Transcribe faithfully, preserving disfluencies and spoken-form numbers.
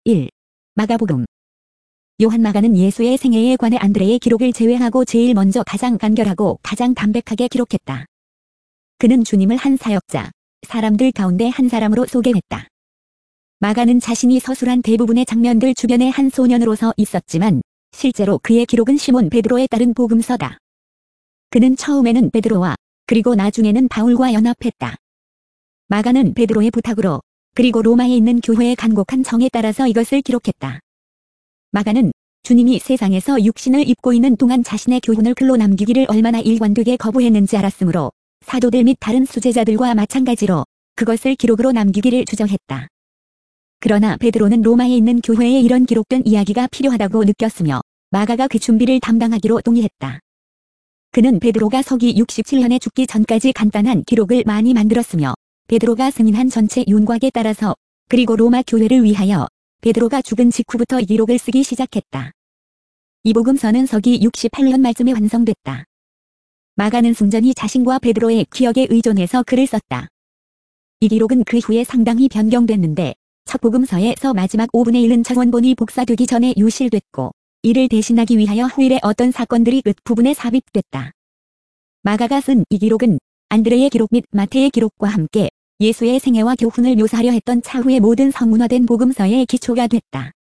일. 마가복음. 요한 마가는 예수의 생애에 관해 안드레의 기록을 제외하고 제일 먼저 가장 간결하고 가장 담백하게 기록했다. 그는 주님을 한 사역자, 사람들 가운데 한 사람으로 소개했다. 마가는 자신이 서술한 대부분의 장면들 주변에 한 소년으로서 있었지만 실제로 그의 기록은 시몬 베드로에 따른 복음서다. 그는 처음에는 베드로와 그리고 나중에는 바울과 연합했다. 마가는 베드로의 부탁으로 그리고 로마에 있는 교회의 간곡한 정에 따라서 이것을 기록했다. 마가는 주님이 세상에서 육신을 입고 있는 동안 자신의 교훈을 글로 남기기를 얼마나 일관되게 거부했는지 알았으므로 사도들 및 다른 수제자들과 마찬가지로 그것을 기록으로 남기기를 주저했다. 그러나 베드로는 로마에 있는 교회에 이런 기록된 이야기가 필요하다고 느꼈으며 마가가 그 준비를 담당하기로 동의했다. 그는 베드로가 서기 육십칠 년에 죽기 전까지 간단한 기록을 많이 만들었으며 베드로가 승인한 전체 윤곽에 따라서 그리고 로마 교회를 위하여 베드로가 죽은 직후부터 이 기록을 쓰기 시작했다. 이 복음서는 서기 육십팔 년 말쯤에 완성됐다. 마가는 순전히 자신과 베드로의 기억에 의존해서 글을 썼다. 이 기록은 그 후에 상당히 변경됐는데 첫 복음서에서 마지막 오분의 일은 첫 원본이 복사되기 전에 유실됐고 이를 대신하기 위하여 후일의 어떤 사건들이 끝부분에 삽입됐다. 마가가 쓴 이 기록은 안드레의 기록 및 마태의 기록과 함께 예수의 생애와 교훈을 묘사하려 했던 차후의 모든 성문화된 복음서의 기초가 됐다.